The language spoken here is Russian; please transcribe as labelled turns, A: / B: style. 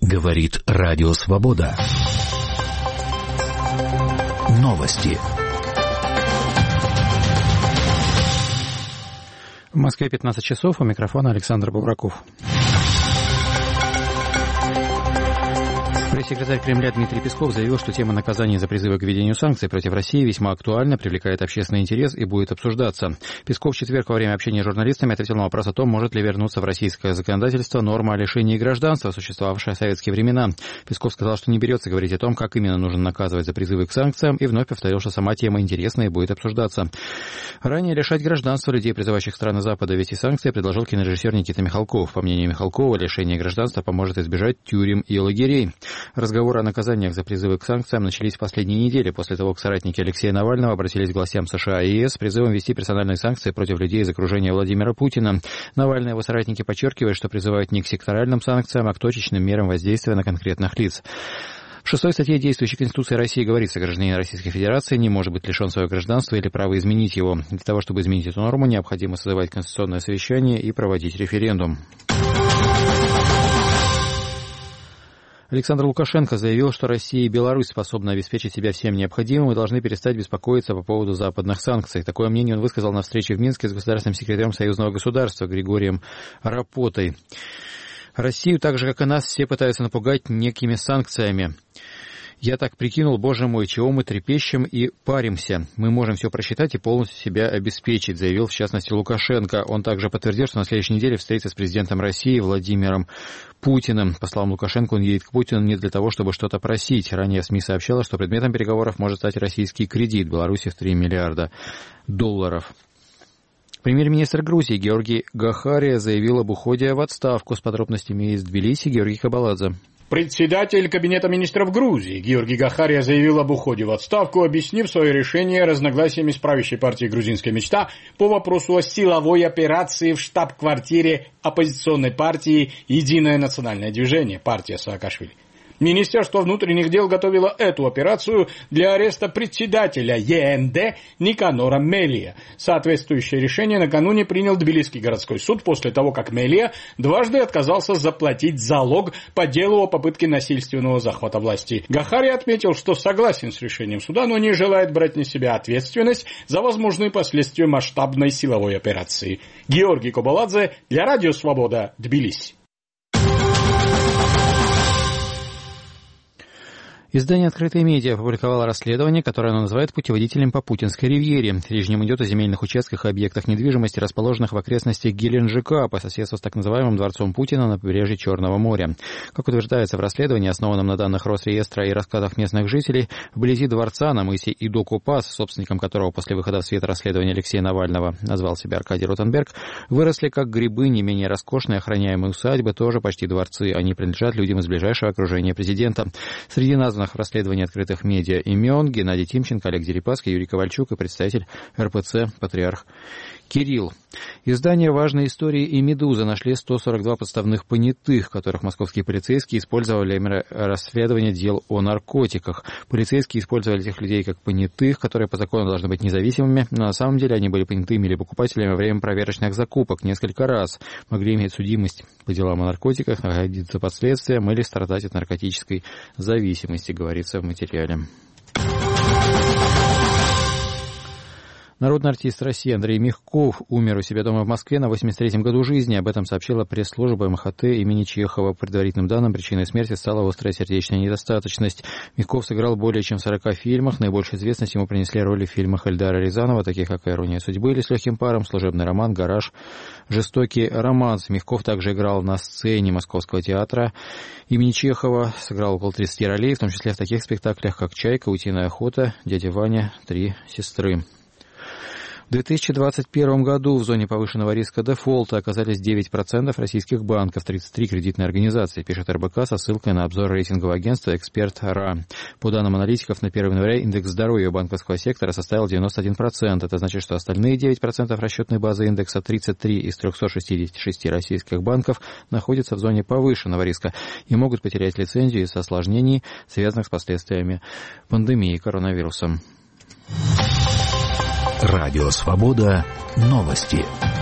A: Говорит Радио Свобода. Новости.
B: В Москве 15 часов. У микрофона Александр Бобраков. Пресс-секретарь Кремля Дмитрий Песков заявил, что тема наказания за призывы к введению санкций против России весьма актуальна, привлекает общественный интерес и будет обсуждаться. Песков в четверг во время общения с журналистами ответил на вопрос о том, может ли вернуться в российское законодательство норма о лишении гражданства, существовавшая в советские времена. Песков сказал, что не берется говорить о том, как именно нужно наказывать за призывы к санкциям, и вновь повторил, что сама тема интересна и будет обсуждаться. Ранее лишать гражданства людей, призывающих страны Запада ввести санкции, предложил кинорежиссер Никита Михалков. По мнению Михалкова, лишение гражданства поможет избежать тюрем и лагерей. Разговоры о наказаниях за призывы к санкциям начались в последние недели, после того, как соратники Алексея Навального обратились к властям США и ЕС с призывом ввести персональные санкции против людей из окружения Владимира Путина. Навальный и его соратники подчеркивают, что призывают не к секторальным санкциям, а к точечным мерам воздействия на конкретных лиц. В 6 статье действующей Конституции России говорится, гражданин Российской Федерации не может быть лишен своего гражданства или права изменить его. Для того, чтобы изменить эту норму, необходимо созывать конституционное совещание и проводить референдум. Александр Лукашенко заявил, что Россия и Беларусь способны обеспечить себя всем необходимым и должны перестать беспокоиться по поводу западных санкций. Такое мнение он высказал на встрече в Минске с государственным секретарем Союзного государства Григорием Рапотой. Россию, так же как и нас, все пытаются напугать некими санкциями. Я так прикинул, боже мой, чего мы трепещем и паримся. Мы можем все просчитать и полностью себя обеспечить, заявил в частности Лукашенко. Он также подтвердил, что на следующей неделе встретится с президентом России Владимиром Путиным. По словам Лукашенко, он едет к Путину не для того, чтобы что-то просить. Ранее СМИ сообщало, что предметом переговоров может стать российский кредит Беларуси в $3 миллиарда. Премьер-министр Грузии Георгий Гахария заявил об уходе в отставку. С подробностями из Тбилиси Георгий Кабаладзе.
C: Председатель Кабинета министров Грузии Георгий Гахария заявил об уходе в отставку, объяснив свое решение разногласиями с правящей партией «Грузинская мечта» по вопросу о силовой операции в штаб-квартире оппозиционной партии «Единое национальное движение» партия Саакашвили. Министерство внутренних дел готовило эту операцию для ареста председателя ЕНД Никанора Мелия. Соответствующее решение накануне принял Тбилисский городской суд после того, как Мелия дважды отказался заплатить залог по делу о попытке насильственного захвата власти. Гахария отметил, что согласен с решением суда, но не желает брать на себя ответственность за возможные последствия масштабной силовой операции. Георгий Кабаладзе для Радио Свобода, Тбилиси.
B: Издание «Открытые медиа» опубликовало расследование, которое оно называет «Путеводителем по Путинской ривьере». Речь в нем идет о земельных участках и объектах недвижимости, расположенных в окрестностях Геленджика, по соседству с так называемым Дворцом Путина на побережье Черного моря. Как утверждается в расследовании, основанном на данных Росреестра и рассказах местных жителей, вблизи дворца на мысе Идокупас, собственником которого после выхода в свет расследования Алексея Навального назвал себя Аркадий Ротенберг, выросли как грибы не менее роскошные охраняемые усадьбы, тоже почти дворцы. Они принадлежат людям из ближайшего окружения президента. Среди названных в расследовании открытых медиа имен Геннадий Тимченко, Олег Дерипаска, Юрий Ковальчук и представитель РПЦ патриарх Кирилл. Издание «Важные истории» и «Медуза» нашли 142 подставных понятых, которых московские полицейские использовали для расследования дел о наркотиках. Полицейские использовали этих людей как понятых, которые по закону должны быть независимыми, но на самом деле они были понятыми или покупателями во время проверочных закупок несколько раз, могли иметь судимость по делам о наркотиках, находиться под следствием или страдать от наркотической зависимости, говорится в материале. Народный артист России Андрей Мягков умер у себя дома в Москве на 83-м году жизни. Об этом сообщила пресс-служба МХТ имени Чехова. По предварительным данным, причиной смерти стала острая сердечная недостаточность. Мягков сыграл более чем в 40 фильмах. Наибольшую известность ему принесли роли в фильмах Эльдара Рязанова, таких как «Ирония судьбы» или «С легким паром», «Служебный роман», «Гараж», «Жестокий романс». Мягков также играл на сцене Московского театра имени Чехова. Сыграл около 30 ролей, в том числе в таких спектаклях, как «Чайка», «Утиная охота», «Дядя Ваня», «Три сестры». В 2021 году в зоне повышенного риска дефолта оказались 9% российских банков, 33 кредитные организации, пишет РБК со ссылкой на обзор рейтингового агентства «Эксперт.РА». По данным аналитиков, на 1 января индекс здоровья банковского сектора составил 91%. Это значит, что остальные 9% расчетной базы индекса, 33 из 366 российских банков, находятся в зоне повышенного риска и могут потерять лицензию из-за осложнений, связанных с последствиями пандемии коронавируса.
A: Радио Свобода. Новости.